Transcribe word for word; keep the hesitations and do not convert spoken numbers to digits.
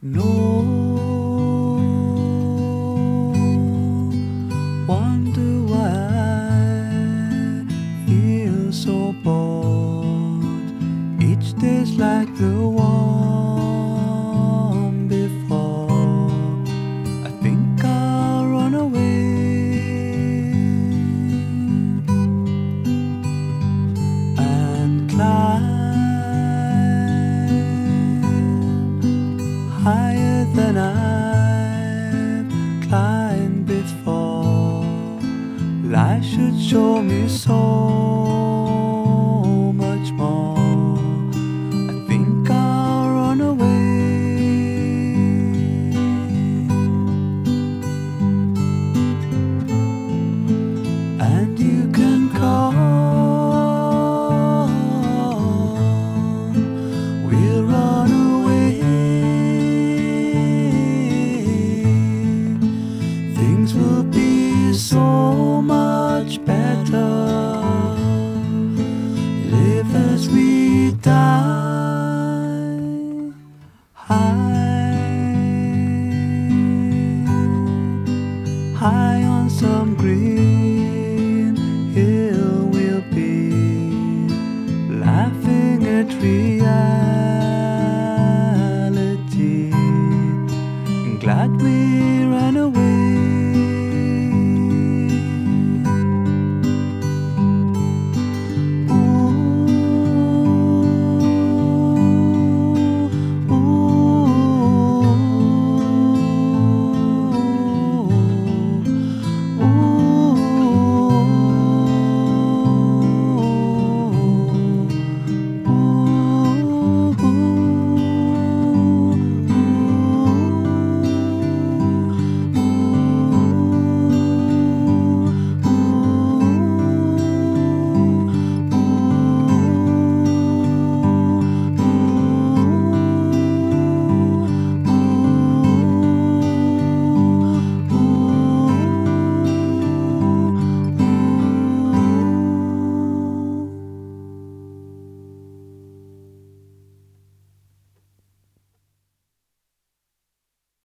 No wonder why I feel so bored. Each day's like the one before. I think I'll run away and climb higher than I've climbed before. Life should show me so